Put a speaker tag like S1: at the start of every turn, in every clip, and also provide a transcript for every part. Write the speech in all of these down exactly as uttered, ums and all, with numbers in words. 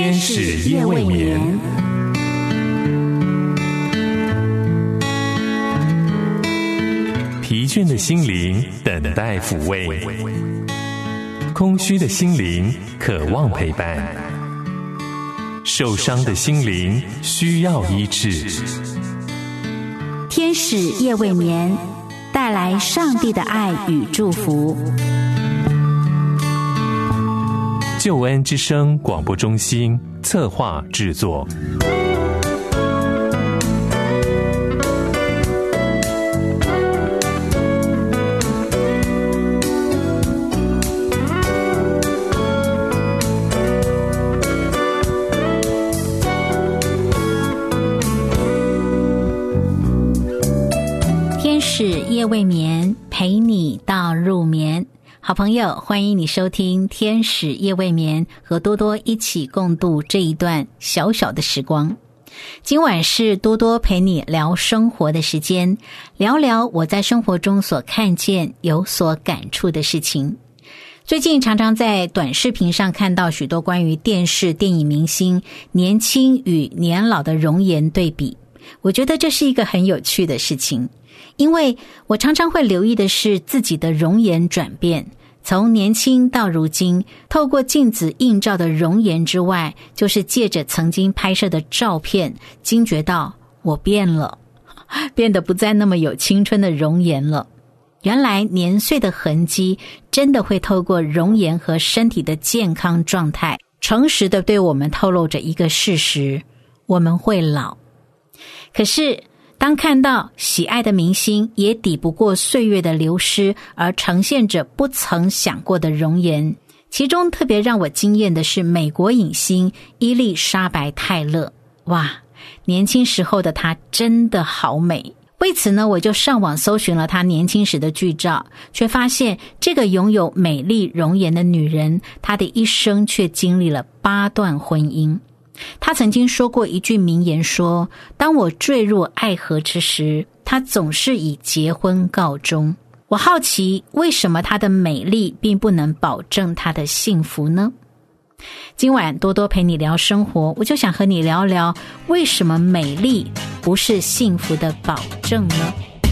S1: 天使夜未眠。疲倦的心灵等待抚慰，空虚的心灵渴望陪伴，受伤的心灵需要医治。
S2: 天使夜未眠，带来上帝的爱与祝福。
S1: 救恩之声广播中心策划制作。
S2: 天使夜未眠，陪你到入眠。好朋友，欢迎你收听天使夜未眠，和多多一起共度这一段小小的时光。今晚是多多陪你聊生活的时间，聊聊我在生活中所看见有所感触的事情。最近常常在短视频上看到许多关于电视电影明星年轻与年老的容颜对比，我觉得这是一个很有趣的事情，因为我常常会留意的是自己的容颜转变，从年轻到如今，透过镜子映照的容颜之外，就是借着曾经拍摄的照片，惊觉到我变了，变得不再那么有青春的容颜了。原来年岁的痕迹真的会透过容颜和身体的健康状态，诚实的对我们透露着一个事实：我们会老。可是当看到喜爱的明星也抵不过岁月的流失，而呈现着不曾想过的容颜，其中特别让我惊艳的是美国影星伊丽莎白泰勒。哇，年轻时候的她真的好美。为此呢，我就上网搜寻了她年轻时的剧照，却发现这个拥有美丽容颜的女人，她的一生却经历了八段婚姻。他曾经说过一句名言，说当我坠入爱河之时，他总是以结婚告终。我好奇为什么她的美丽并不能保证她的幸福呢？今晚多多陪你聊生活，我就想和你聊聊为什么美丽不是幸福的保证呢？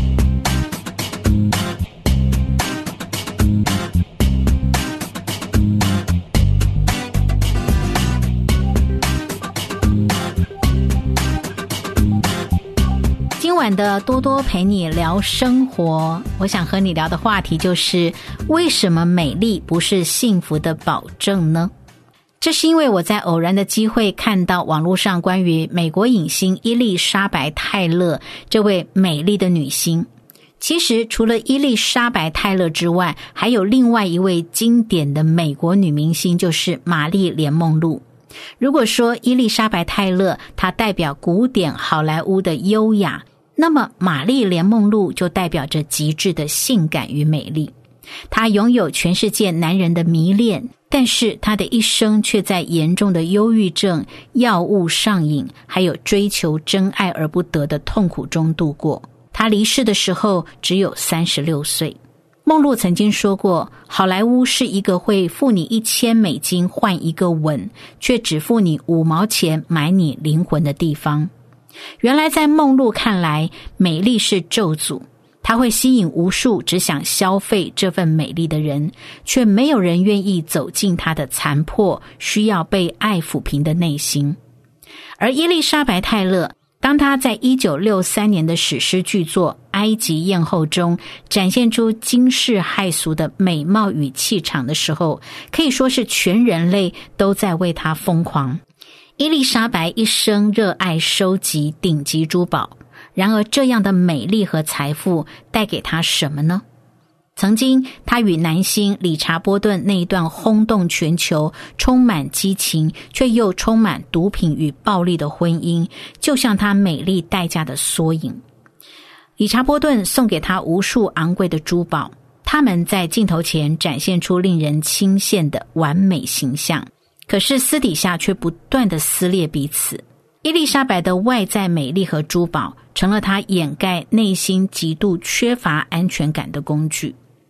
S2: 今晚的多多陪你聊生活，我想和你聊的话题就是为什么美丽不是幸福的保证呢？这是因为我在偶然的机会看到网络上关于美国影星伊丽莎白泰勒这位美丽的女星。其实除了伊丽莎白泰勒之外，还有另外一位经典的美国女明星，就是玛丽莲梦露。如果说伊丽莎白泰勒她代表古典好莱坞的优雅，那么玛丽莲梦露就代表着极致的性感与美丽。她拥有全世界男人的迷恋，但是她的一生却在严重的忧郁症、药物上瘾，还有追求真爱而不得的痛苦中度过。她离世的时候只有三十六岁。梦露曾经说过，好莱坞是一个会付你一千美金换一个吻，却只付你五毛钱买你灵魂的地方。原来在梦露看来，美丽是咒诅，她会吸引无数只想消费这份美丽的人，却没有人愿意走进她的残破，需要被爱抚平的内心。而伊丽莎白泰勒，当她在一九六三年的史诗巨作《埃及艳后》中展现出惊世骇俗的美貌与气场的时候，可以说是全人类都在为她疯狂。伊丽莎白一生热爱收集顶级珠宝，然而这样的美丽和财富带给她什么呢？曾经她与男星理查波顿那一段轰动全球、充满激情却又充满毒品与暴力的婚姻，就像她美丽代价的缩影。理查波顿送给她无数昂贵的珠宝，他们在镜头前展现出令人倾羡的完美形象，可是私底下却不断的撕裂彼此。伊丽莎白的外在美丽和珠宝成了她掩盖内心极度缺乏安全感的工具。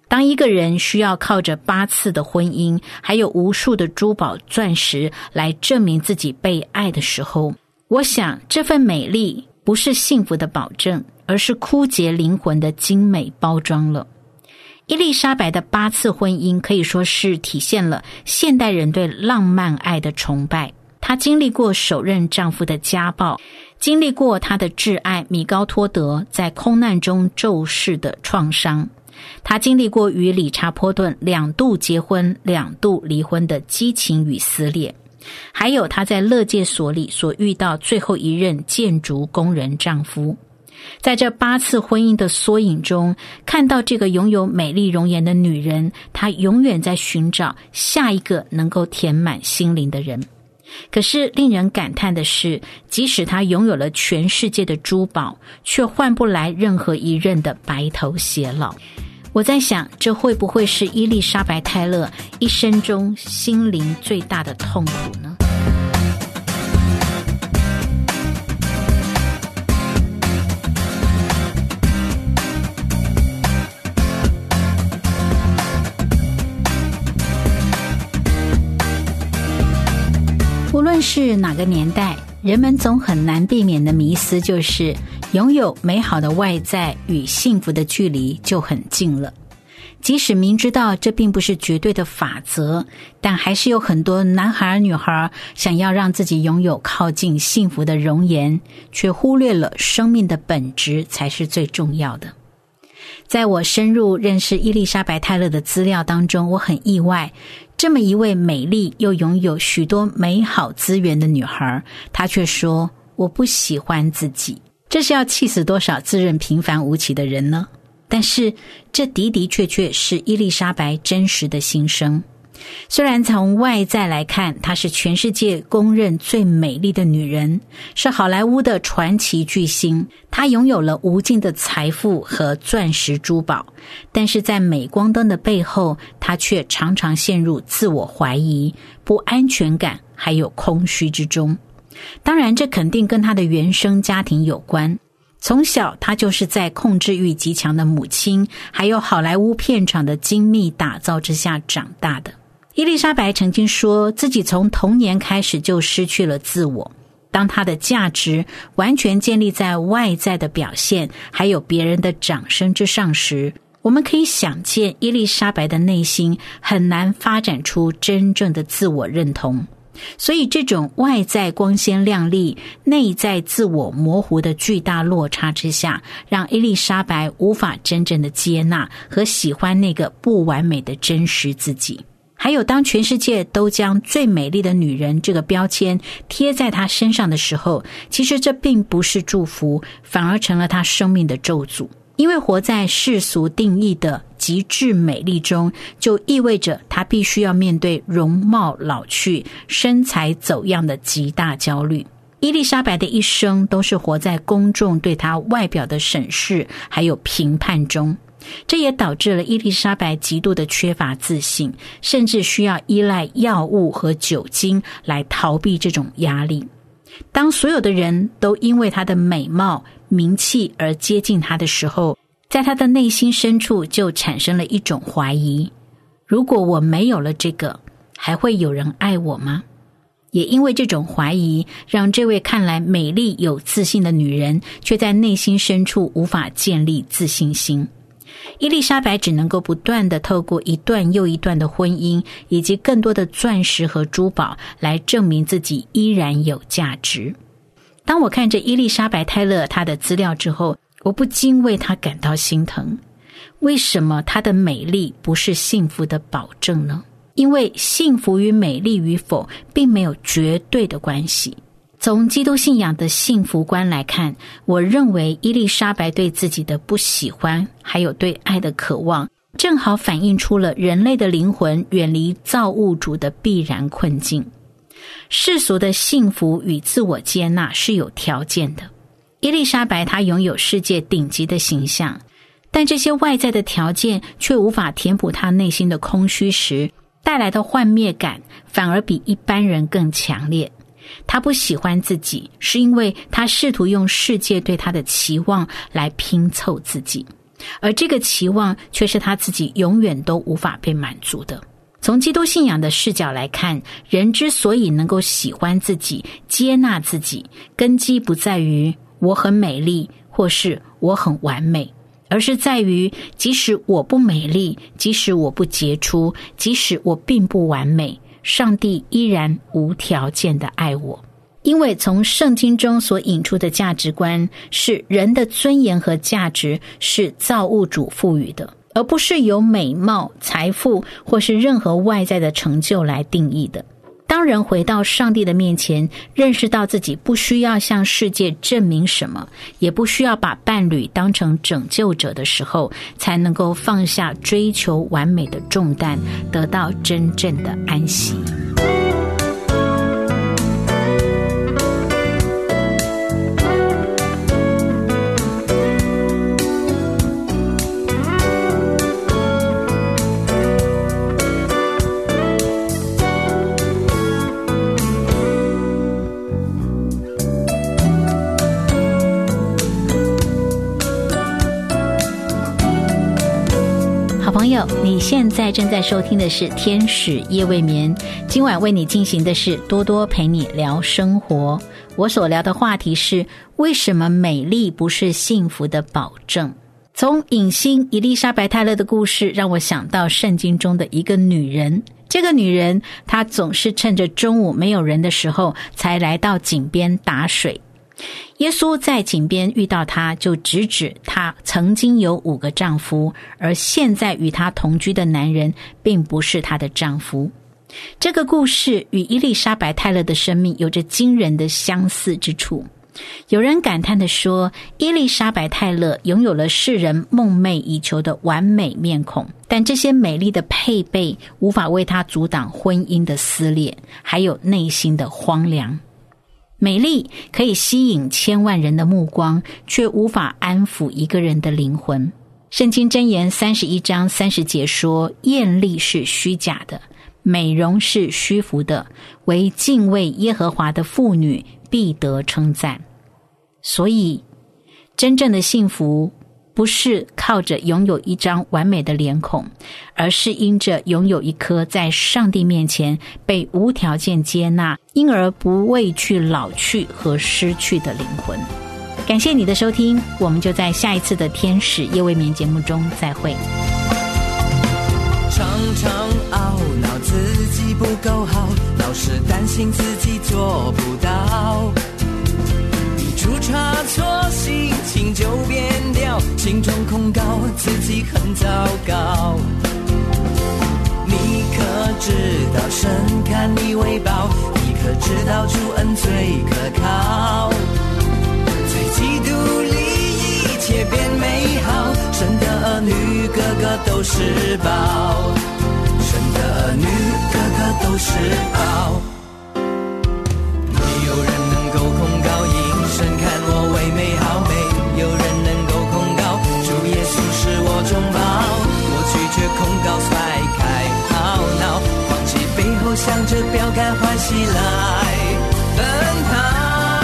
S2: 当一个人需要靠着八次的婚姻，还有无数的珠宝钻石来证明自己被爱的时候，我想这份美丽不是幸福的保证，而是枯竭灵魂的精美包装了。伊丽莎白的八次婚姻可以说是体现了现代人对浪漫爱的崇拜。她经历过首任丈夫的家暴，经历过她的挚爱米高托德在空难中骤逝的创伤，她经历过与理查波顿两度结婚两度离婚的激情与撕裂，还有她在勒戒所里所遇到最后一任建筑工人丈夫。在这八次婚姻的缩影中，看到这个拥有美丽容颜的女人，她永远在寻找下一个能够填满心灵的人。可是令人感叹的是，即使她拥有了全世界的珠宝，却换不来任何一任的白头偕老。我在想，这会不会是伊丽莎白泰勒一生中心灵最大的痛苦呢？无论是哪个年代，人们总很难避免的迷思就是拥有美好的外在与幸福的距离就很近了。即使明知道这并不是绝对的法则，但还是有很多男孩女孩想要让自己拥有靠近幸福的容颜，却忽略了生命的本质才是最重要的。在我深入认识伊丽莎白泰勒的资料当中，我很意外，这么一位美丽又拥有许多美好资源的女孩，她却说我不喜欢自己。这是要气死多少自认平凡无奇的人呢？但是这的的确确是伊丽莎白真实的心声。虽然从外在来看，她是全世界公认最美丽的女人，是好莱坞的传奇巨星，她拥有了无尽的财富和钻石珠宝，但是在镁光灯的背后，她却常常陷入自我怀疑、不安全感还有空虚之中。当然这肯定跟她的原生家庭有关，从小她就是在控制欲极强的母亲还有好莱坞片场的精密打造之下长大的。伊丽莎白曾经说自己从童年开始就失去了自我，当她的价值完全建立在外在的表现还有别人的掌声之上时，我们可以想见伊丽莎白的内心很难发展出真正的自我认同。所以这种外在光鲜亮丽，内在自我模糊的巨大落差之下，让伊丽莎白无法真正的接纳和喜欢那个不完美的真实自己。还有当全世界都将最美丽的女人这个标签贴在她身上的时候，其实这并不是祝福，反而成了她生命的咒诅。因为活在世俗定义的极致美丽中，就意味着她必须要面对容貌老去、身材走样的极大焦虑。伊丽莎白的一生都是活在公众对她外表的审视还有评判中，这也导致了伊丽莎白极度的缺乏自信，甚至需要依赖药物和酒精来逃避这种压力。当所有的人都因为她的美貌、名气而接近她的时候，在她的内心深处就产生了一种怀疑：如果我没有了这个，还会有人爱我吗？也因为这种怀疑，让这位看来美丽有自信的女人，却在内心深处无法建立自信心。伊丽莎白只能够不断地透过一段又一段的婚姻，以及更多的钻石和珠宝来证明自己依然有价值。当我看着伊丽莎白泰勒她的资料之后，我不禁为她感到心疼。为什么她的美丽不是幸福的保证呢？因为幸福与美丽与否并没有绝对的关系。从基督信仰的幸福观来看，我认为伊丽莎白对自己的不喜欢还有对爱的渴望，正好反映出了人类的灵魂远离造物主的必然困境。世俗的幸福与自我接纳是有条件的，伊丽莎白她拥有世界顶级的形象，但这些外在的条件却无法填补她内心的空虚时，带来的幻灭感反而比一般人更强烈。他不喜欢自己，是因为他试图用世界对他的期望来拼凑自己。 而这个期望却是他自己永远都无法被满足的。从基督信仰的视角来看，人之所以能够喜欢自己、接纳自己，根基不在于我很美丽或是我很完美，而是在于即使我不美丽，即使我不杰出，即使我并不完美，上帝依然无条件的爱我。因为从圣经中所引出的价值观是人的尊严和价值是造物主赋予的，而不是由美貌、财富或是任何外在的成就来定义的。当人回到上帝的面前，认识到自己不需要向世界证明什么，也不需要把伴侣当成拯救者的时候，才能够放下追求完美的重担，得到真正的安息。朋友，你现在正在收听的是天使夜未眠，今晚为你进行的是多多陪你聊生活。我所聊的话题是为什么美丽不是幸福的保证。从影星伊丽莎白泰勒的故事让我想到圣经中的一个女人。这个女人她总是趁着中午没有人的时候才来到井边打水。耶稣在井边遇到她，就直指她曾经有五个丈夫，而现在与她同居的男人并不是她的丈夫。这个故事与伊丽莎白泰勒的生命有着惊人的相似之处。有人感叹地说，伊丽莎白泰勒拥有了世人梦寐以求的完美面孔，但这些美丽的配备无法为她阻挡婚姻的撕裂，还有内心的荒凉。美丽可以吸引千万人的目光，却无法安抚一个人的灵魂。圣经箴言三十一章三十节说，艳丽是虚假的，美容是虚浮的，唯敬畏耶和华的妇女必得称赞。所以真正的幸福不是靠着拥有一张完美的脸孔，而是因着拥有一颗在上帝面前被无条件接纳，因而不畏惧老去和失去的灵魂。感谢你的收听，我们就在下一次的天使夜未眠节目中再会。
S3: 常常懊恼自己不够好，老是担心自己做不到，一出差错心情就变掉，心中控告自己很糟糕。你可知道神看你为宝，你可知道主恩最可靠，在基督里一切变美好，神的儿女个个都是宝，神的儿女个个都是宝。没有人能够控告因神看我为美好，没有人能够控告主耶稣是我中宝，我拒绝控告甩开懊恼，放弃背后向着标杆欢喜来奔跑，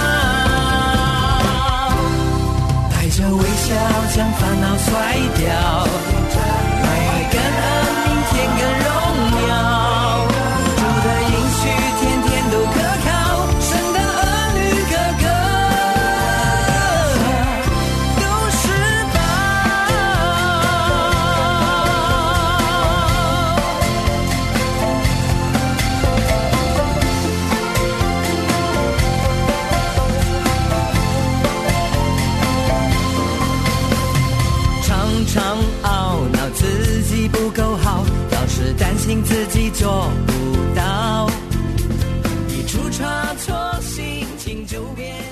S3: 带着微笑将烦恼甩掉，来感恩明天更荣耀，主的应许天天都可靠，神的儿女个个都是宝。常常懊恼自己不够好，老是担心自己做不到，一出差错心情就变